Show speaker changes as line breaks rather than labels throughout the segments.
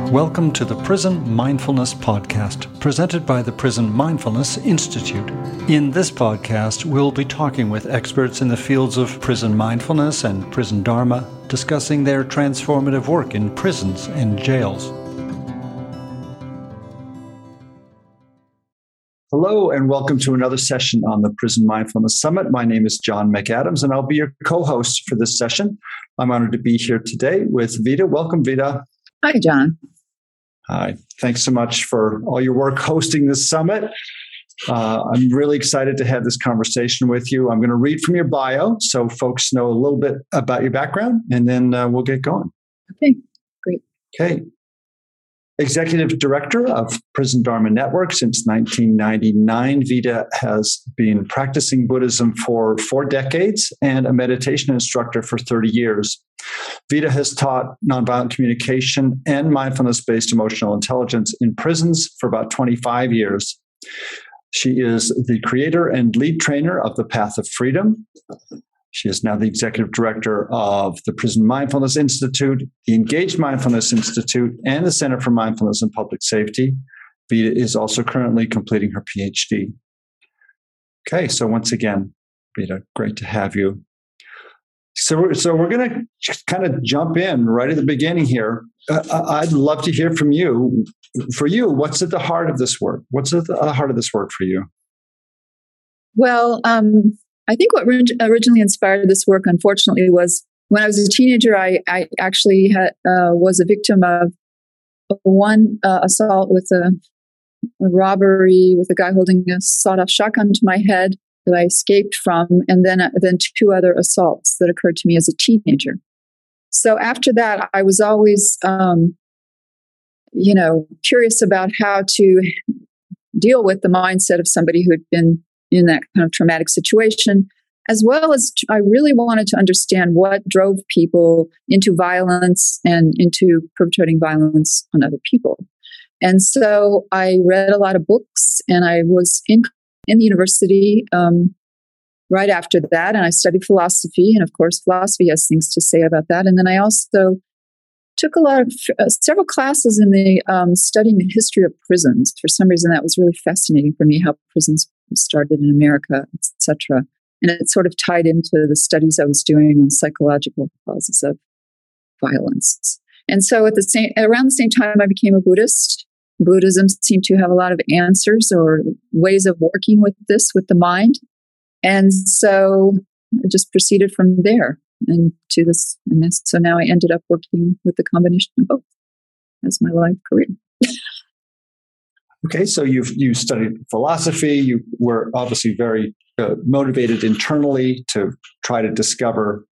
Welcome to the Prison Mindfulness Podcast, presented by the Prison Mindfulness Institute. In this podcast, we'll be talking with experts in the fields of prison mindfulness and prison dharma, discussing their transformative work in prisons and jails. Hello, and welcome to another session on the Prison Mindfulness Summit. My name is John McAdams, and I'll be your co-host for this session. I'm honored to be here today with Vida. Welcome, Vida.
Hi, John.
Hi. Thanks so much for all your work hosting this summit. I'm really excited to have this conversation with you. I'm going to read from your bio so folks know a little bit about your background, and then we'll get going.
Okay, great.
Okay. Executive Director of Prison Dharma Network since 1999, Vida has been practicing Buddhism for 4 decades and a meditation instructor for 30 years. Vida has taught nonviolent communication and mindfulness-based emotional intelligence in prisons for about 25 years. She is the creator and lead trainer of The Path of Freedom. She is now the executive director of the Prison Mindfulness Institute, the Engaged Mindfulness Institute, and the Center for Mindfulness and Public Safety. Vida is also currently completing her PhD. Okay, so once again, Vida, great to have you. So we're going to kind of jump in right at the beginning here. I'd love to hear from you. For you, what's at the heart of this work? What's at the heart of this work for you?
Well, I think what originally inspired this work, unfortunately, was when I was a teenager, I actually was a victim of one assault with a robbery with a guy holding a sawed-off shotgun to my head that I escaped from, and then 2 other assaults that occurred to me as a teenager. So after that, I was always, curious about how to deal with the mindset of somebody who had been in that kind of traumatic situation, as well as I really wanted to understand what drove people into violence and into perpetrating violence on other people. And so I read a lot of books, and I was in the university right after that, and I studied philosophy, and of course philosophy has things to say about that. And then I also took several classes in the studying the history of prisons. For some reason, that was really fascinating for me, how prisons started in America, etc. And it sort of tied into the studies I was doing on psychological causes of violence. And so around the same time, I became a Buddhist. Buddhism seemed to have a lot of answers or ways of working with the mind. And so I just proceeded from there and to this. And so now I ended up working with the combination of both as my life career.
Okay, so you studied philosophy. You were obviously very motivated internally to try to discover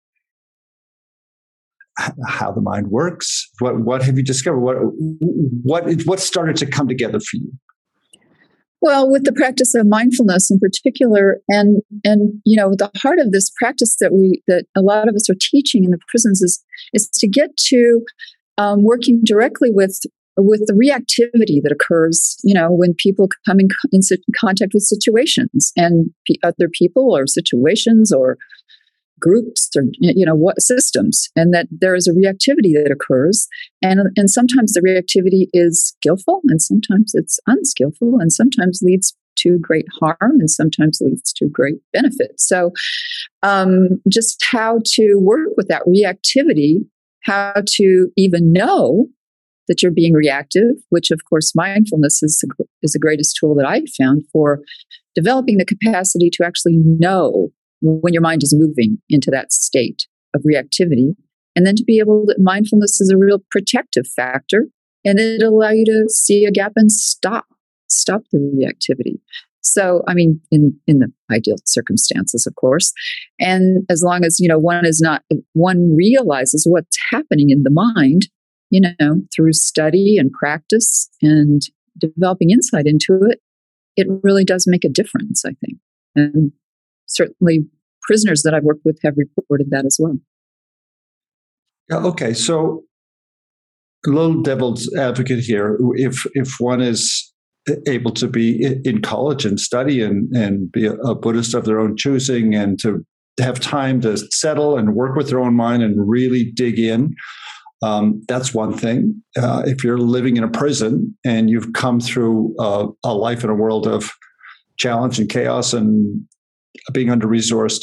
how the mind works. What have you discovered? What started to come together for you?
Well, with the practice of mindfulness in particular, and the heart of this practice that a lot of us are teaching in the prisons is to get to working directly with the reactivity that occurs, when people come in contact with situations and other people or situations or groups or what systems, and that there is a reactivity that occurs, and sometimes the reactivity is skillful, and sometimes it's unskillful, and sometimes leads to great harm, and sometimes leads to great benefit. So, just how to work with that reactivity, how to even know that you're being reactive, which of course mindfulness is the greatest tool that I've found for developing the capacity to actually know when your mind is moving into that state of reactivity. And then to be able to, mindfulness is a real protective factor, and it'll allow you to see a gap and stop the reactivity. So, I mean, in the ideal circumstances, of course, and as long as, one realizes what's happening in the mind, through study and practice and developing insight into it, it really does make a difference, I think. And certainly prisoners that I've worked with have reported that as well.
Yeah, okay, so a little devil's advocate here. If one is able to be in college and study and be a Buddhist of their own choosing, and to have time to settle and work with their own mind and really dig in, That's one thing. If you're living in a prison and you've come through a life in a world of challenge and chaos and being under-resourced,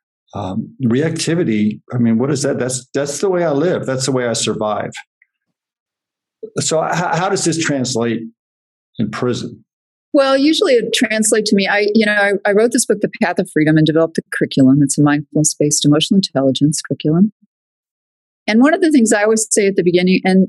reactivity, I mean, what is that? That's the way I live. That's the way I survive. So how does this translate in prison?
Well, usually it translates to me. I wrote this book, The Path of Freedom, and developed a curriculum. It's a mindfulness-based emotional intelligence curriculum. And one of the things I always say at the beginning, and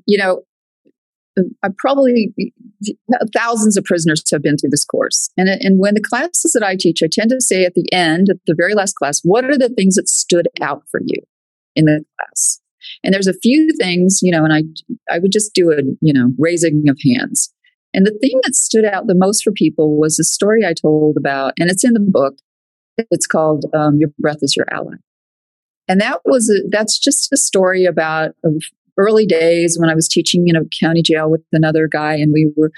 I probably thousands of prisoners have been through this course. And when the classes that I teach, I tend to say at the end, at the very last class, what are the things that stood out for you in the class? And there's a few things, and I would just do a, raising of hands. And the thing that stood out the most for people was a story I told about, and it's in the book. It's called Your Breath is Your Ally. And that's just a story about early days when I was teaching in a county jail with another guy, and we were,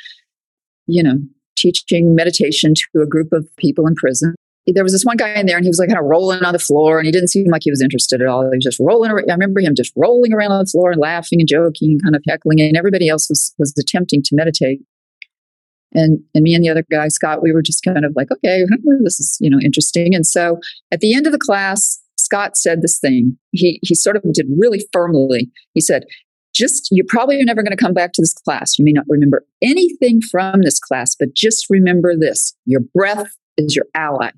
teaching meditation to a group of people in prison. There was this one guy in there, and he was like kind of rolling on the floor, and he didn't seem like he was interested at all. He was just rolling around. I remember him just rolling around on the floor and laughing and joking and kind of heckling, and everybody else was attempting to meditate. And me and the other guy, Scott, we were just kind of like, okay, this is, interesting. And so at the end of the class, Scott said this thing. He sort of did really firmly. He said, you probably are never going to come back to this class. You may not remember anything from this class, but just remember this. Your breath is your ally.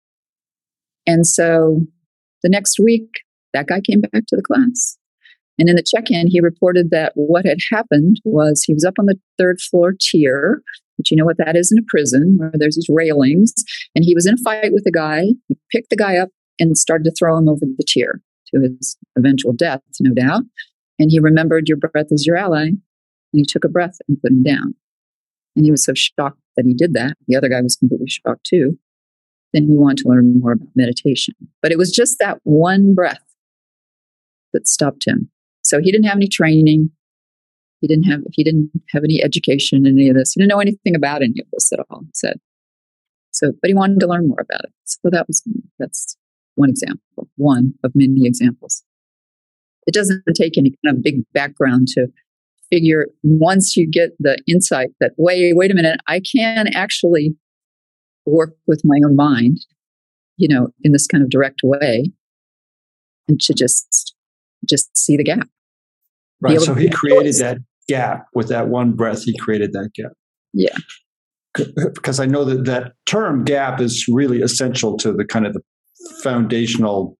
And so the next week, that guy came back to the class. And in the check-in, he reported that what had happened was he was up on the third floor tier, which you know what that is in a prison, where there's these railings. And he was in a fight with a guy. He picked the guy up and started to throw him over the tier to his eventual death, no doubt. And he remembered your breath is your ally. And he took a breath and put him down. And he was so shocked that he did that. The other guy was completely shocked too. Then he wanted to learn more about meditation. But it was just that one breath that stopped him. So he didn't have any training. He didn't have any education in any of this. He didn't know anything about any of this at all, he said. So, but he wanted to learn more about it. So that's one example, one of many examples. It doesn't take any kind of big background to figure, once you get the insight that, wait a minute, I can actually work with my own mind, in this kind of direct way, and to just see the gap.
Right. So he created that gap with that one breath. He created that gap.
Yeah.
Because I know that term gap is really essential to the kind of the foundational,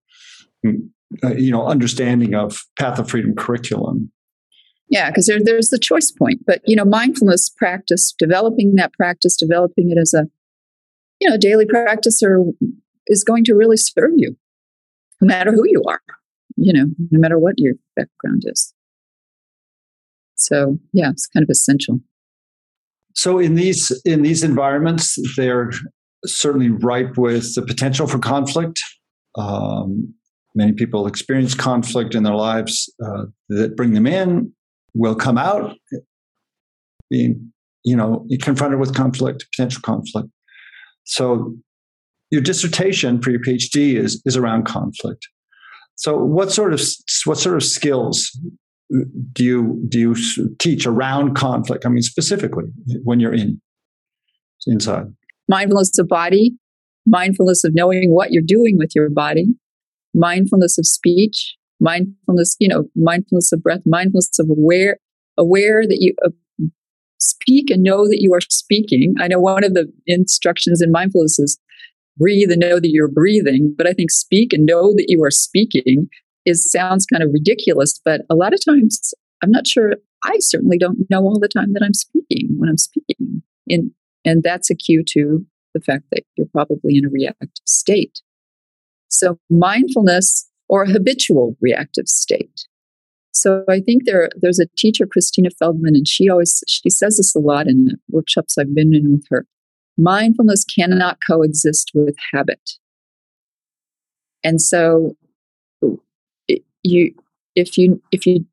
understanding of Path of Freedom curriculum.
Yeah, because there's the choice point. But, mindfulness practice, developing it as a, daily practice is going to really serve you, no matter who you are, no matter what your background is. So, yeah, it's kind of essential.
So in these environments, they're certainly ripe with the potential for conflict. Many people experience conflict in their lives that bring them in, will come out being, confronted with conflict, potential conflict. So your dissertation for your PhD is around conflict. So what sort of skills do you teach around conflict? I mean, specifically when you're inside.
Mindfulness of body, mindfulness of knowing what you're doing with your body, mindfulness of speech, mindfulness of breath, mindfulness of aware that you speak and know that you are speaking. I know one of the instructions in mindfulness is breathe and know that you're breathing, but I think speak and know that you are speaking sounds kind of ridiculous, but a lot of times I'm not sure. I certainly don't know all the time that I'm speaking when I'm speaking. And that's a cue to the fact that you're probably in a reactive state. So mindfulness or a habitual reactive state. So I think there's a teacher, Christina Feldman, and she says this a lot in the workshops I've been in with her. Mindfulness cannot coexist with habit. And so if you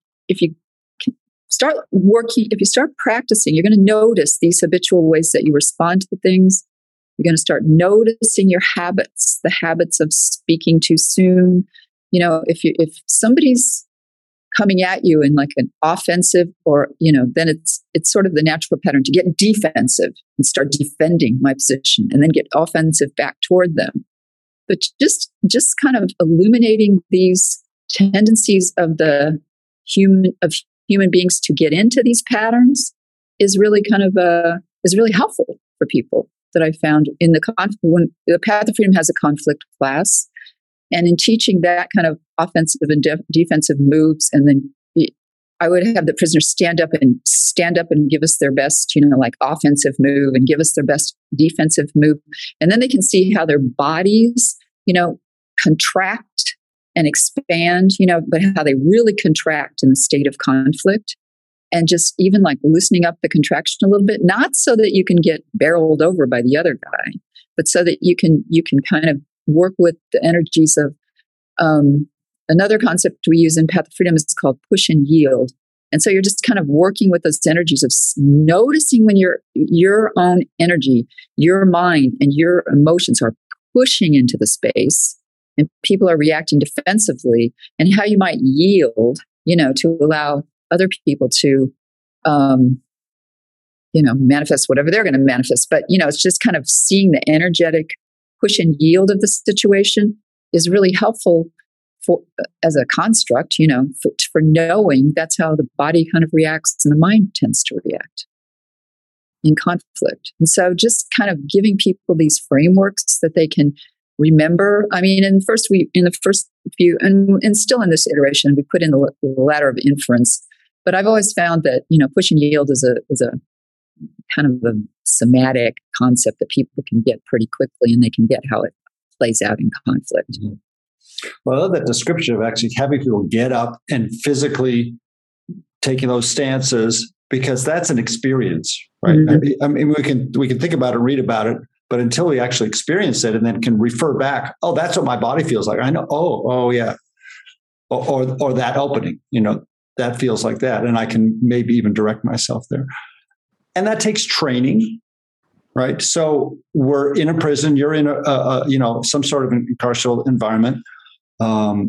start practicing, you're going to notice these habitual ways that you respond to things. You're going to start noticing your habits, the habits of speaking too soon. If somebody's coming at you in like an offensive, or, then it's sort of the natural pattern to get defensive and start defending my position and then get offensive back toward them. But just kind of illuminating these tendencies of human beings to get into these patterns is really is really helpful for people that I found in when the Path of Freedom has a conflict class. And in teaching that kind of offensive and defensive moves, and then I would have the prisoners stand up and give us their best, like offensive move, and give us their best defensive move. And then they can see how their bodies, contract and expand, but how they really contract in the state of conflict. And just even like loosening up the contraction a little bit, not so that you can get barreled over by the other guy, but so that you can kind of work with the energies of another concept we use in Path of Freedom is called push and yield. And so you're just kind of working with those energies of noticing when your own energy, your mind, and your emotions are pushing into the space and people are reacting defensively, and how you might yield, to allow other people to, manifest whatever they're going to manifest. But, it's just kind of seeing the energetic push and yield of the situation is really helpful for as a construct, for knowing that's how the body kind of reacts and the mind tends to react in conflict. And so just kind of giving people these frameworks that they can remember. I mean, in the first few, and still in this iteration, we put in the ladder of inference. But I've always found that, push and yield is a kind of a somatic concept that people can get pretty quickly, and they can get how it plays out in conflict.
Mm-hmm. Well, I love that description of actually having people get up and physically taking those stances, because that's an experience, right? Mm-hmm. I mean, we can think about it, read about it, but until we actually experience it and then can refer back, oh, that's what my body feels like. I know. Oh, yeah. Or that opening, that feels like that. And I can maybe even direct myself there. And that takes training, right? So we're in a prison, you're in some sort of an carceral environment. Are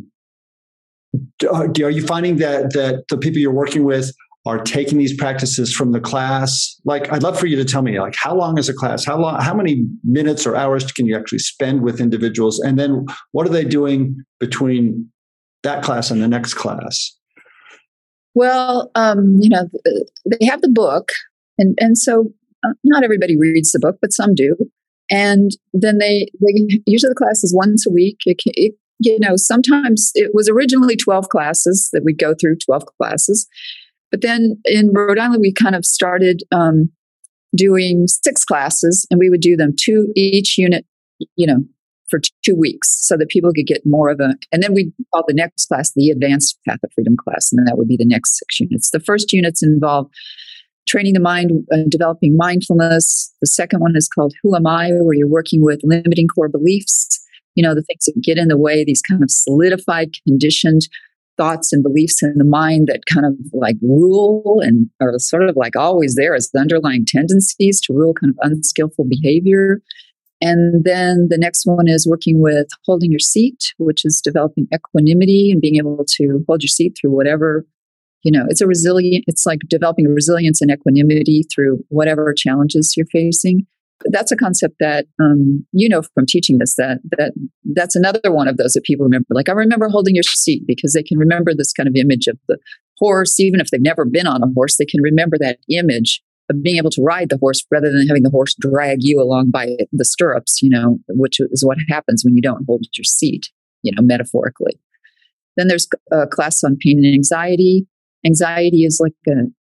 you finding that the people you're working with are taking these practices from the class? Like, I'd love for you to tell me, like, how long is a class? How many minutes or hours can you actually spend with individuals? And then what are they doing between that class and the next class?
Well, they have the book, and so not everybody reads the book, but some do. And then they usually the class is once a week. Sometimes it was originally 12 classes that we'd go through, 12 classes. But then in Rhode Island, we kind of started doing 6 classes, and we would do them 2 each unit, for 2 weeks, so that people could get more of and then we call the next class the Advanced Path of Freedom class, and that would be the next 6 units. The first units involve training the mind, developing mindfulness. The second one is called Who Am I?, where you're working with limiting core beliefs, the things that get in the way, these kind of solidified, conditioned thoughts and beliefs in the mind that kind of like rule and are sort of like always there as the underlying tendencies to rule kind of unskillful behavior. And then the next one is working with holding your seat, which is developing equanimity and being able to hold your seat through whatever, it's like developing resilience and equanimity through whatever challenges you're facing. That's a concept that, from teaching this, that's another one of those that people remember. Like, I remember holding your seat, because they can remember this kind of image of the horse. Even if they've never been on a horse, they can remember that image of being able to ride the horse rather than having the horse drag you along by the stirrups, which is what happens when you don't hold your seat, metaphorically. Then there's a class on pain and anxiety. Anxiety is like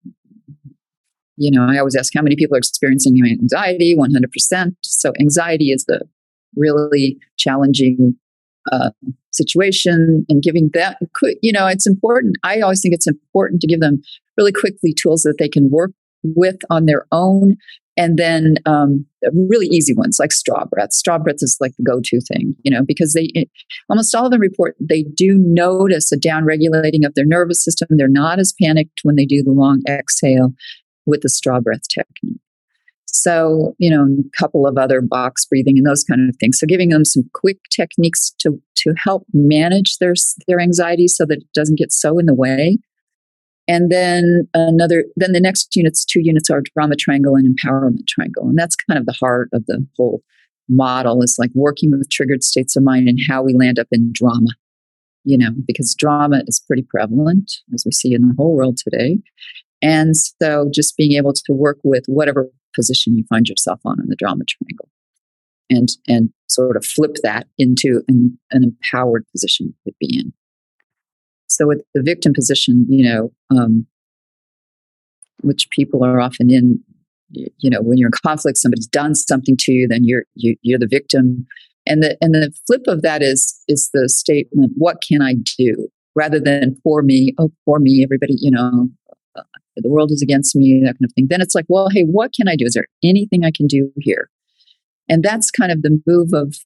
I always ask how many people are experiencing anxiety, 100%. So anxiety is a really challenging situation, and giving that, it's important. I always think it's important to give them really quickly tools that they can work with on their own. And then really easy ones like straw breath. Straw breath is like the go-to thing, because almost all of them report they do notice a down-regulating of their nervous system. They're not as panicked when they do the long exhale with the straw breath technique. So, a couple of other box breathing and those kind of things. So giving them some quick techniques to help manage their anxiety so that it doesn't get so in the way And then the next units, 2 units, are drama triangle and empowerment triangle. And that's kind of the heart of the whole model, is like working with triggered states of mind and how we land up in drama, because drama is pretty prevalent, as we see in the whole world today. And so just being able to work with whatever position you find yourself on in the drama triangle and sort of flip that into an empowered position you could be in. So with the victim position, which people are often in, when you're in conflict, somebody's done something to you, then you're the victim. And the flip of that is the statement, what can I do? Rather than poor me, everybody, the world is against me, that kind of thing. Then it's like, well, hey, what can I do? Is there anything I can do here? And that's kind of the move of,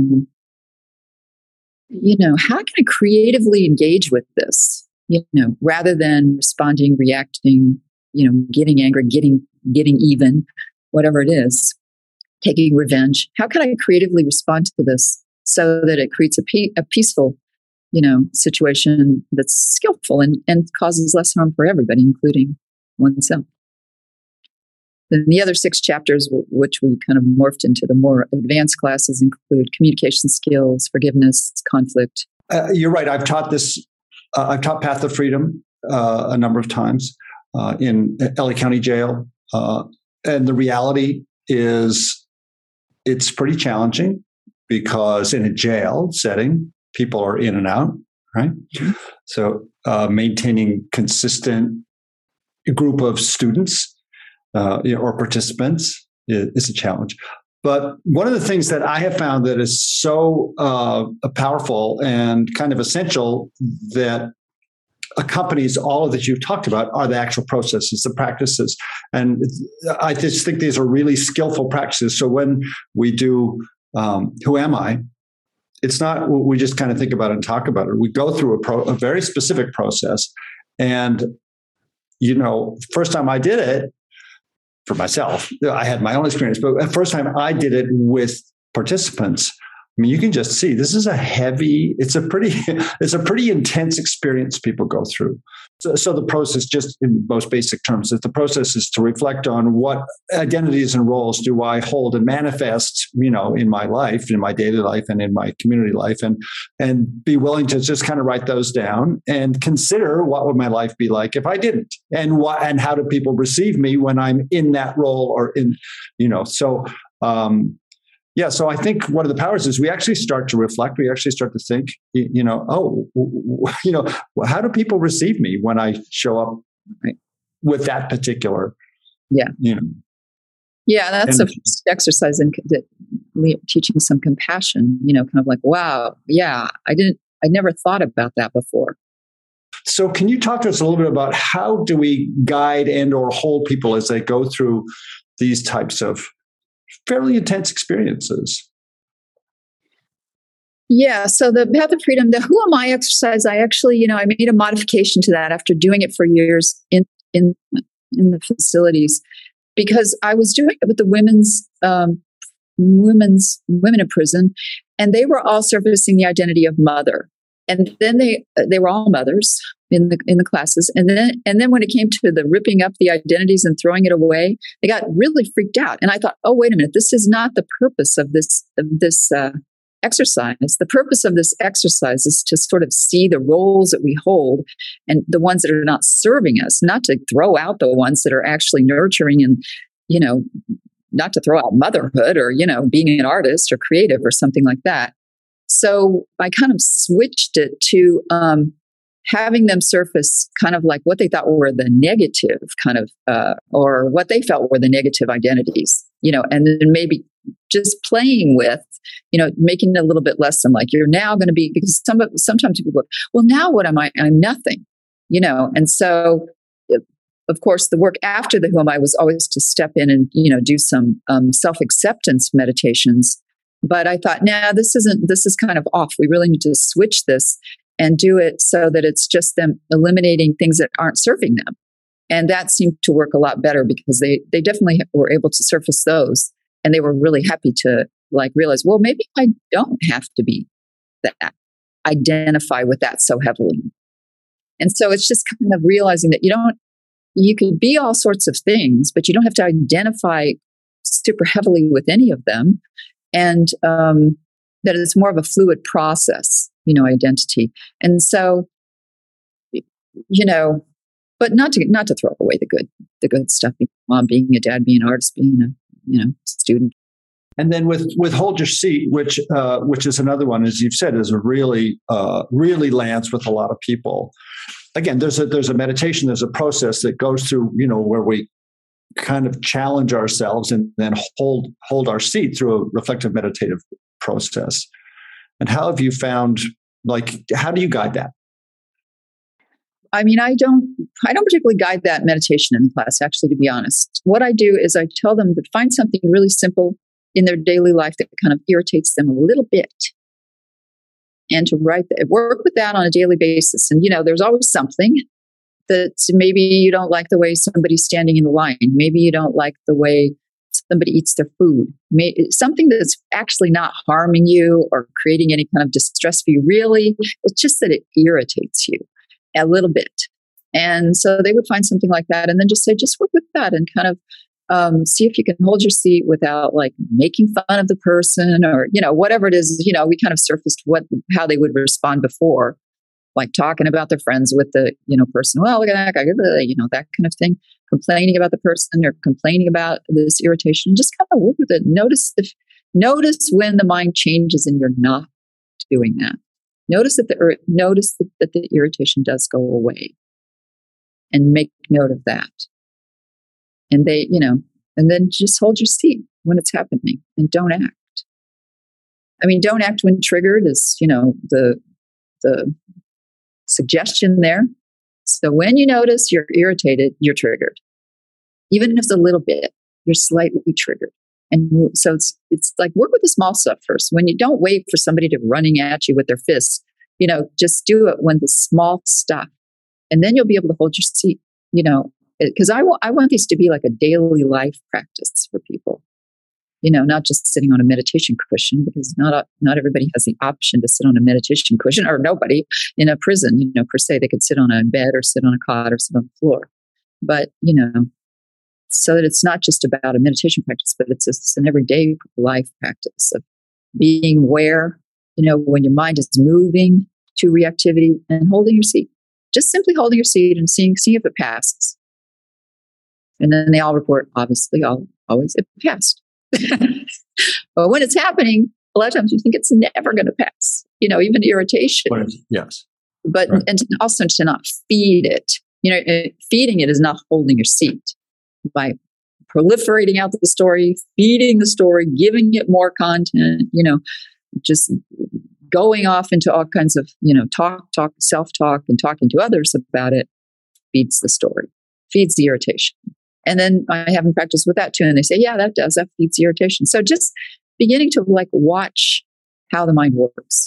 how can I creatively engage with this? Rather than responding, reacting, getting angry, getting even, whatever it is, taking revenge. How can I creatively respond to this so that it creates a peaceful, situation that's skillful and causes less harm for everybody, including oneself? Then the other 6 chapters, which we kind of morphed into the more advanced classes, include communication skills, forgiveness, conflict.
You're right. I've taught this. I've taught Path of Freedom a number of times in LA County Jail. And the reality is it's pretty challenging because in a jail setting, people are in and out, right? Mm-hmm. So maintaining consistent group of students or participants is a challenge. But one of the things that I have found that is so powerful and kind of essential that accompanies all of that you've talked about are the actual processes, the practices. And I just think these are really skillful practices. So when we do Who Am I? It's not we just kind of think about it and talk about it. We go through a very specific process. And, first time I did it, for myself, I had my own experience, but the first time I did it with participants, I mean, you can just see this is it's a pretty intense experience people go through. So the process, just in most basic terms, that the process is to reflect on what identities and roles do I hold and manifest, in my life, in my daily life and in my community life, and be willing to just kind of write those down and consider what would my life be like if I didn't, and how do people receive me when I'm in that role or in, so. Yeah, so I think one of the powers is we actually start to reflect. We actually start to think, how do people receive me when I show up with that particular,
Yeah, that's a first exercise in teaching some compassion. Kind of like, wow, yeah, I never thought about that before.
So, can you talk to us a little bit about how do we guide and or hold people as they go through these types of fairly intense experiences?
Yeah. So the Path of Freedom, the Who Am I exercise, I actually, I made a modification to that after doing it for years in the facilities, because I was doing it with the women in prison, and they were all surfacing the identity of mother. And then they were all mothers in the classes. And then when it came to the ripping up the identities and throwing it away, they got really freaked out. And I thought, oh, wait a minute, this is not the purpose of this exercise. The purpose of this exercise is to sort of see the roles that we hold and the ones that are not serving us, not to throw out the ones that are actually nurturing and, not to throw out motherhood or, being an artist or creative or something like that. So I kind of switched it to having them surface kind of like what they thought were the negative kind of, or what they felt were the negative identities, and then maybe just playing with, making it a little bit less than like, you're now going to be, because sometimes people go, well, now what am I? I'm nothing, and so of course, the work after the Who Am I was always to step in and, do some self-acceptance meditations. But I thought, this is kind of off. We really need to switch this and do it so that it's just them eliminating things that aren't serving them. And that seemed to work a lot better because they definitely were able to surface those. And they were really happy to realize, well, maybe I don't have to be that, identify with that so heavily. And so it's just kind of realizing that you can be all sorts of things, but you don't have to identify super heavily with any of them. And that it's more of a fluid process, identity. And so, but not to throw away the good stuff, being a mom, being a dad, being an artist, being a student.
And then with Hold Your Seat, which is another one, as you've said, is a really lands with a lot of people. Again, there's a meditation, there's a process that goes through, where we kind of challenge ourselves and then hold our seat through a reflective meditative process. And how have you found, how do you guide that?
I mean, I don't particularly guide that meditation in class, actually, to be honest. What I do is I tell them to find something really simple in their daily life that kind of irritates them a little bit, and to work with that on a daily basis. And, there's always something that maybe you don't like the way somebody's standing in the line. Maybe you don't like the way somebody eats their food. Something that's actually not harming you or creating any kind of distress for you, really. It's just that it irritates you a little bit. And so they would find something like that and then just work with that and kind of see if you can hold your seat without making fun of the person or, whatever it is. We kind of surfaced how they would respond before, like talking about their friends with the, person. Well, look at that guy, that kind of thing, complaining about the person or complaining about this irritation. Just kind of work with it. Notice when the mind changes and you're not doing that. Notice that the irritation does go away, and make note of that. And and then just hold your seat when it's happening and don't act. I mean, don't act when triggered is, the suggestion there. So when you notice you're irritated, you're triggered. Even if it's a little bit, you're slightly triggered. And so it's like work with the small stuff first. When you don't wait for somebody to running at you with their fists, just do it when the small stuff, and then you'll be able to hold your seat, because I want these to be like a daily life practice for people, not just sitting on a meditation cushion, because not everybody has the option to sit on a meditation cushion, or nobody in a prison, per se. They could sit on a bed or sit on a cot or sit on the floor. But, so that it's not just about a meditation practice, but it's an everyday life practice of being aware, when your mind is moving to reactivity, and holding your seat. Just simply holding your seat and seeing if it passes. And then they all report, obviously, always it passed. But when it's happening, a lot of times you think it's never going to pass, even irritation.
Yes.
But right. And also to not feed it. Feeding it is not holding your seat. By proliferating out the story, feeding the story, giving it more content, just going off into all kinds of, talk, self-talk, and talking to others about it feeds the story, feeds the irritation. And then I have them practice with that too. And they say, yeah, that feeds the irritation. So just beginning to watch how the mind works,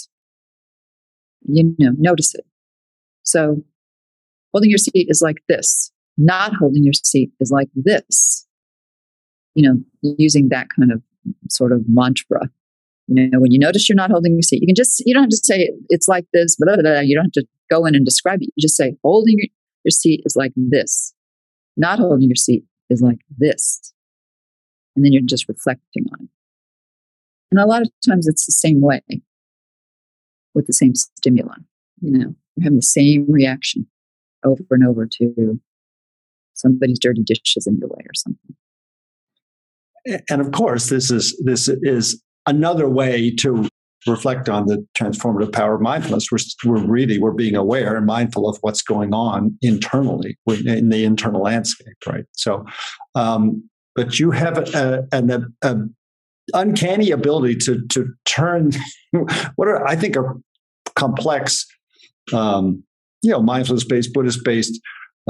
notice it. So holding your seat is like this. Not holding your seat is like this. Using that kind of sort of mantra. When you notice you're not holding your seat, you don't have to say it's like this, blah, blah, blah. You don't have to go in and describe it. You just say holding your seat is like this. Not holding your seat is like this. And then you're just reflecting on it. And a lot of times it's the same way with the same stimuli. You're having the same reaction over and over to somebody's dirty dishes in your way or something.
And of course, this is another way to reflect on the transformative power of mindfulness. We're being aware and mindful of what's going on internally in the internal landscape, right? So, but you have an uncanny ability to turn what I think are complex, mindfulness-based, Buddhist-based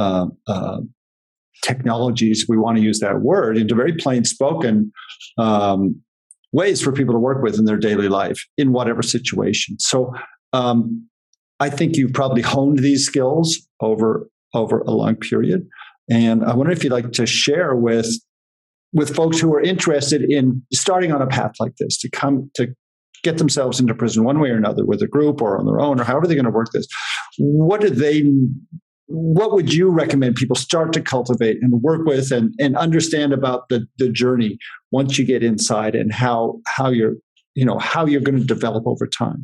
technologies, we want to use that word, into very plain spoken ways for people to work with in their daily life in whatever situation. So I think you've probably honed these skills over a long period. And I wonder if you'd like to share with folks who are interested in starting on a path like this, to get themselves into prison one way or another, with a group or on their own, or however they're going to work this, what would you recommend people start to cultivate and work with and understand about the journey once you get inside, and how you're going to develop over time?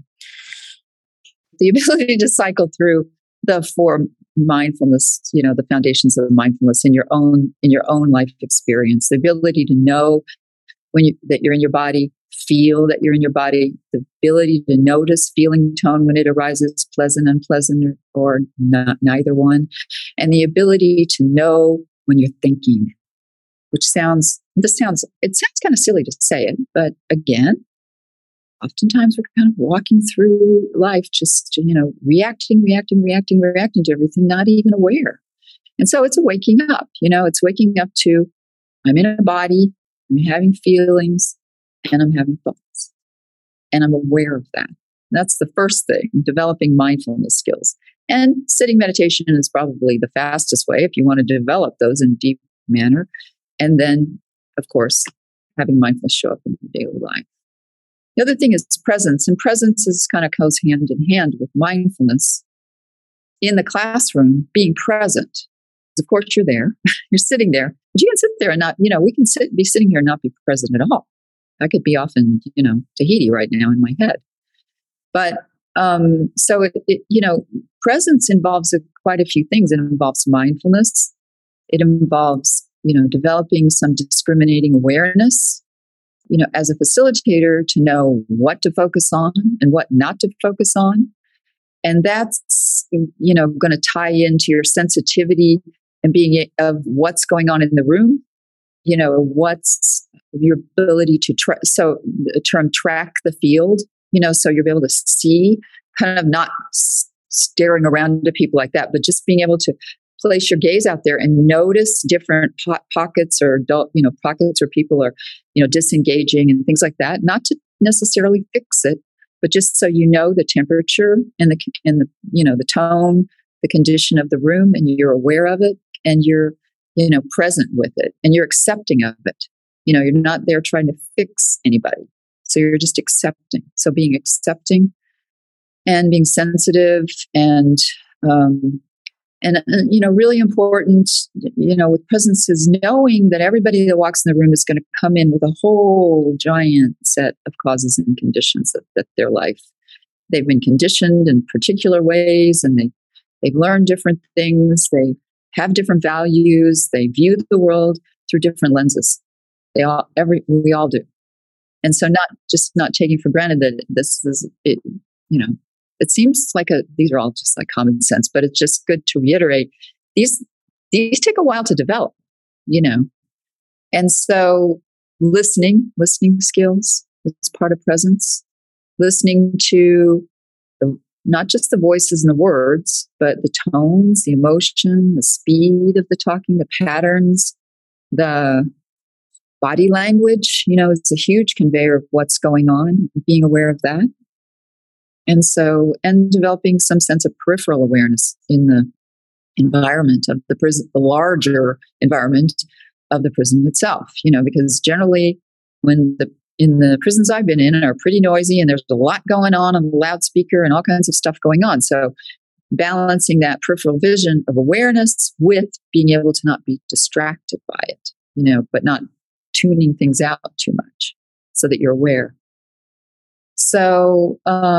The ability to cycle through the four mindfulness, the foundations of mindfulness in your own life experience, the ability to know that you're in your body, feel that you're in your body, the ability to notice feeling tone when it arises, pleasant, unpleasant, or neither one, and the ability to know when you're thinking, which sounds kind of silly to say it, but again, oftentimes we're kind of walking through life just, reacting to everything, not even aware. And so it's a waking up, it's waking up to, I'm in a body, I'm having feelings, and I'm having thoughts. And I'm aware of that. That's the first thing, developing mindfulness skills. And sitting meditation is probably the fastest way if you want to develop those in a deep manner. And then, of course, having mindfulness show up in your daily life. The other thing is presence, and presence kind of goes hand in hand with mindfulness. In the classroom, being present. Of course, you're there, you're sitting there, but you can sit there and not, we can be sitting here and not be present at all. I could be off in, Tahiti right now in my head. But so presence involves quite a few things. It involves mindfulness. It involves, developing some discriminating awareness. As a facilitator, to know what to focus on and what not to focus on. And that's, going to tie into your sensitivity and being of what's going on in the room. What's your ability to so the term track the field, so you'll be able to see, kind of not staring around to people like that, but just being able to place your gaze out there and notice different pockets or pockets where people are, disengaging and things like that. Not to necessarily fix it, but just so the temperature and the tone, the condition of the room, and you're aware of it, and you're present with it, and you're accepting of it. You're not there trying to fix anybody, so you're just accepting. So being accepting and being sensitive and really important, with presence is knowing that everybody that walks in the room is going to come in with a whole giant set of causes and conditions that their life. They've been conditioned in particular ways, and they've learned different things. They have different values. They view the world through different lenses. We all do. And so not taking for granted that this is it, it seems like these are all just like common sense, but it's just good to reiterate these take a while to develop, and so listening skills is part of presence. Listening to not just the voices and the words, but the tones, the emotion, the speed of the talking, the patterns, the body language, it's a huge conveyor of what's going on, being aware of that. And developing some sense of peripheral awareness in the environment of the prison, the larger environment of the prison itself, because generally in the prisons I've been in are pretty noisy, and there's a lot going on the loudspeaker and all kinds of stuff going on. So balancing that peripheral vision of awareness with being able to not be distracted by it, but not tuning things out too much so that you're aware. So,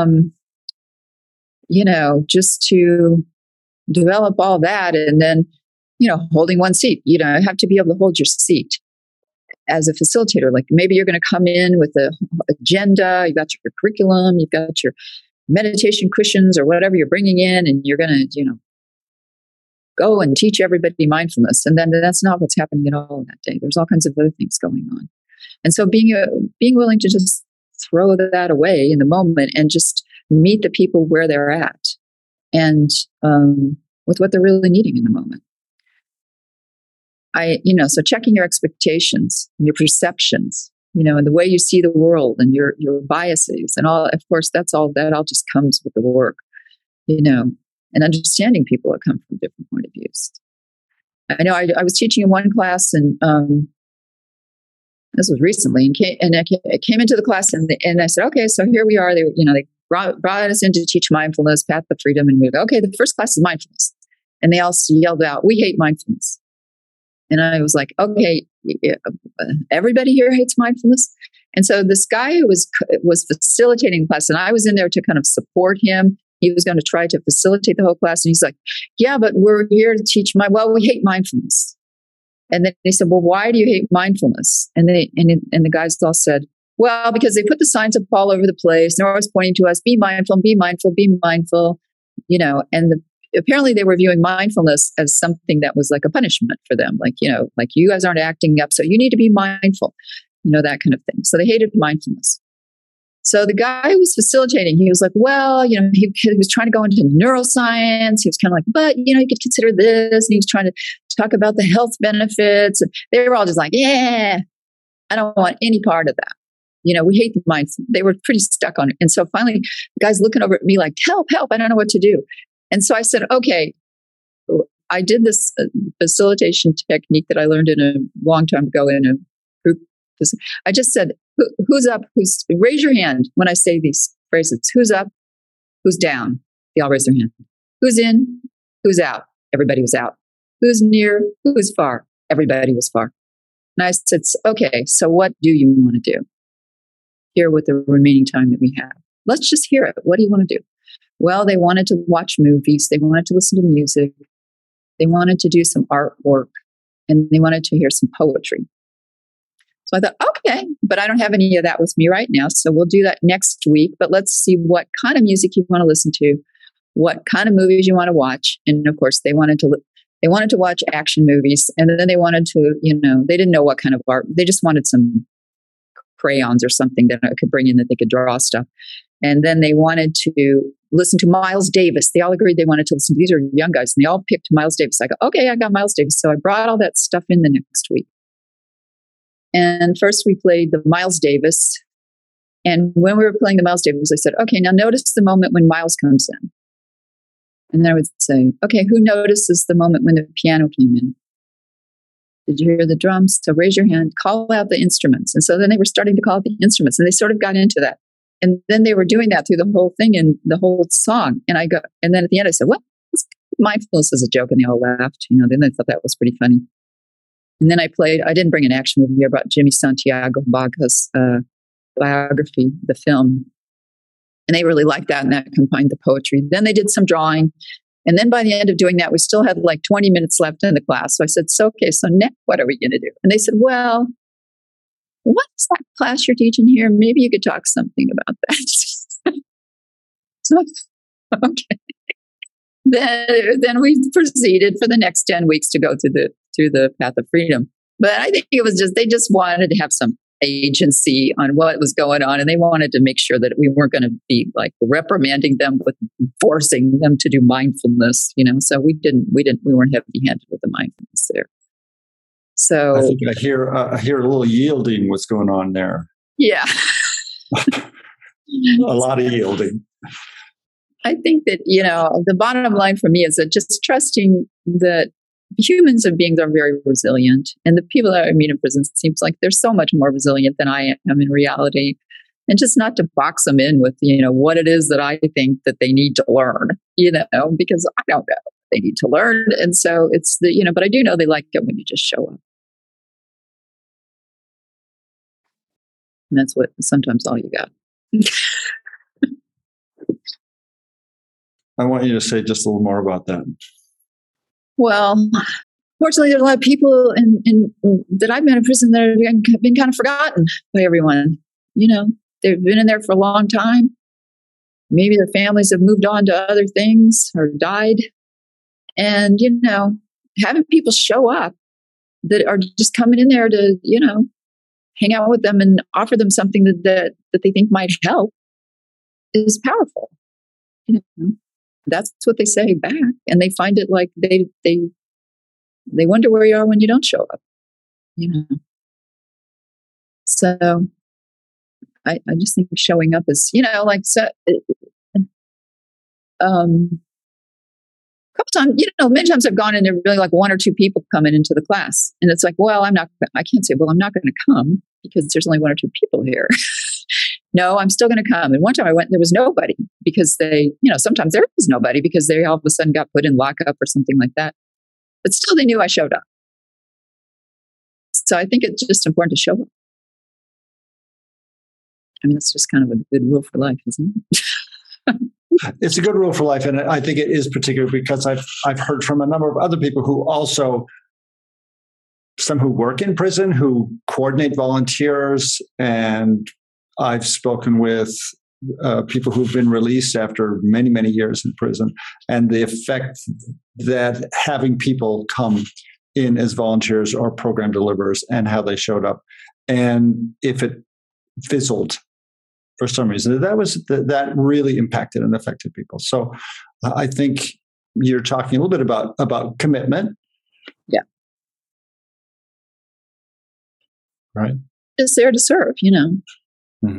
just to develop all that, and then, holding one seat, have to be able to hold your seat as a facilitator. Like maybe you're going to come in with an agenda, you've got your curriculum, you've got your meditation cushions or whatever you're bringing in, and you're going to, go and teach everybody mindfulness. And then that's not what's happening at all that day. There's all kinds of other things going on. And so being willing to just throw that away in the moment and just meet the people where they're at and with what they're really needing in the moment. So checking your expectations, your perceptions, and the way you see the world and your biases and all, of course, that all just comes with the work, and understanding people that come from different point of views. I know I was teaching in one class, and This was recently, I came into the class, and I said, okay, so here we are. They brought us in to teach mindfulness, Path of Freedom, and we go, okay, the first class is mindfulness, and they all yelled out, "We hate mindfulness." And I was like, okay, everybody here hates mindfulness. And so this guy who was facilitating the class, and I was in there to kind of support him. He was going to try to facilitate the whole class, and he's like, "Yeah, but we're here to teach we hate mindfulness." And then they said, "Well, why do you hate mindfulness?" And the guys all said, "Well, because they put the signs up all over the place. They're always pointing to us, be mindful, be mindful, be mindful." And apparently they were viewing mindfulness as something that was like a punishment for them. Like you guys aren't acting up, so you need to be mindful, that kind of thing. So they hated mindfulness. So the guy who was facilitating, he was like, well, he was trying to go into neuroscience. He was kind of like, but, you could consider this. And he was trying to talk about the health benefits. And they were all just like, yeah, I don't want any part of that. We hate the mindfulness. They were pretty stuck on it. And so finally, the guy's looking over at me like, help, I don't know what to do. And so I said, okay, I did this facilitation technique that I learned in a long time ago in a group. I just said, who's up? Raise your hand when I say these phrases. Who's up? Who's down? They all raise their hand. Who's in? Who's out? Everybody was out. Who's near? Who's far? Everybody was far. And I said, okay, so what do you want to do here with the remaining time that we have? Let's just hear it. What do you want to do? Well, they wanted to watch movies. They wanted to listen to music. They wanted to do some artwork, and they wanted to hear some poetry. So I thought, okay, but I don't have any of that with me right now. So we'll do that next week. But let's see what kind of music you want to listen to, what kind of movies you want to watch. And of course, they wanted to watch action movies. And then they wanted to, they didn't know what kind of art. They just wanted some crayons or something that I could bring in that they could draw stuff. And then they wanted to listen to Miles Davis. They all agreed they wanted to listen to, these are young guys, and they all picked Miles Davis. I go, okay, I got Miles Davis. So I brought all that stuff in the next week. And first we played the Miles Davis. And when we were playing the Miles Davis, I said, okay, now notice the moment when Miles comes in. And then I would say, okay, who notices the moment when the piano came in? Did you hear the drums? So raise your hand, call out the instruments. And so then they were starting to call out the instruments, and they sort of got into that. And then they were doing that through the whole thing and the whole song. And then at the end I said, well, mindfulness is a joke. And they all laughed, then they thought that was pretty funny. And then I didn't bring an action movie. I brought Jimmy Santiago Baga's biography, the film. And they really liked that, and that combined the poetry. Then they did some drawing. And then by the end of doing that, we still had like 20 minutes left in the class. So I said, okay, so next, what are we going to do? And they said, well, what's that class you're teaching here? Maybe you could talk something about that. So, okay. Then we proceeded for the next 10 weeks to go through the Path of Freedom. But I think it was they just wanted to have some agency on what was going on. And they wanted to make sure that we weren't going to be like reprimanding them with forcing them to do mindfulness, So we weren't heavy-handed with the mindfulness there. So
I think I hear a little yielding what's going on there.
Yeah.
A lot of yielding.
I think that, the bottom line for me is that just trusting that humans and beings are very resilient. And the people that I meet in prison seems like they're so much more resilient than I am in reality. And just not to box them in with, what it is that I think that they need to learn, because I don't know what they need to learn. And so it's but I do know they like it when you just show up. And that's what sometimes all you got.
I want you to say just a little more about that.
Well, fortunately, there's a lot of people that I've been in prison that have been kind of forgotten by everyone. They've been in there for a long time. Maybe their families have moved on to other things or died. And, having people show up that are just coming in there to, hang out with them and offer them something that they think might help is powerful. That's what they say back, and they find it like they wonder where you are when you don't show up. So I just think showing up is a couple times, many times I've gone in there really like one or two people coming into the class, and it's like, well, I can't say, well, I'm not going to come, because there's only 1 or 2 people here. No, I'm still going to come. And one time I went, there was nobody because sometimes there was nobody because they all of a sudden got put in lockup or something like that. But still, they knew I showed up. So I think it's just important to show up. I mean, it's just kind of a good rule for life, isn't it?
It's a good rule for life. And I think it is particular because I've heard from a number of other people who also, some who work in prison, who coordinate volunteers, and I've spoken with people who've been released after many, many years in prison, and the effect that having people come in as volunteers or program deliverers and how they showed up. And if it fizzled for some reason, that really impacted and affected people. So I think you're talking a little bit about commitment.
Yeah.
Right.
Just there to serve, Mm-hmm.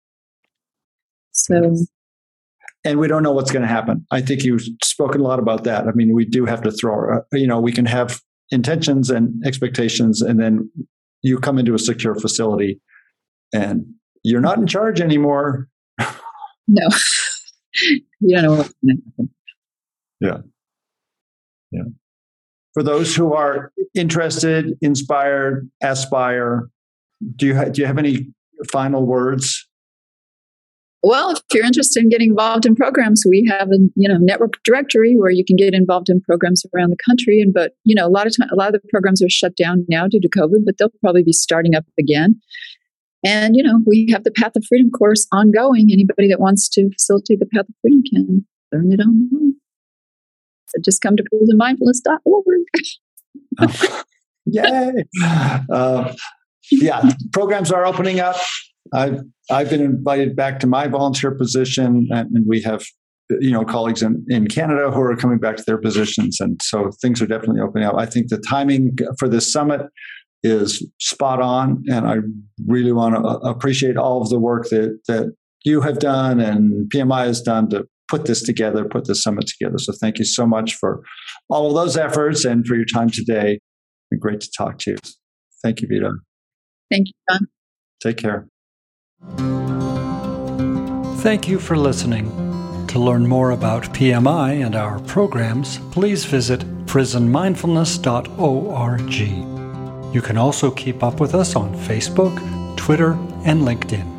So,
and we don't know what's going to happen. I think you've spoken a lot about that. I mean, we do have to throw, we can have intentions and expectations, and then you come into a secure facility and you're not in charge anymore.
No, you don't know what's going to happen.
Yeah. For those who are interested, inspired, aspire, do you have any final words?
Well, if you're interested in getting involved in programs, we have a network directory where you can get involved in programs around the country. But a lot of the programs are shut down now due to COVID, but they'll probably be starting up again. And we have the Path of Freedom course ongoing. Anybody that wants to facilitate the Path of Freedom can learn it online. So just come to prisonmindfulness.org.
Yay! Programs are opening up. I've been invited back to my volunteer position, and we have colleagues in Canada who are coming back to their positions, and so things are definitely opening up. I think the timing for this summit is spot on, and I really want to appreciate all of the work that you have done and PMI has done to put this summit together. So thank you so much for all of those efforts and for your time today. It's been great to talk to you. Thank you, Vida.
Thank you, John.
Take care.
Thank you for listening. To learn more about PMI and our programs, please visit prisonmindfulness.org. You can also keep up with us on Facebook, Twitter, and LinkedIn.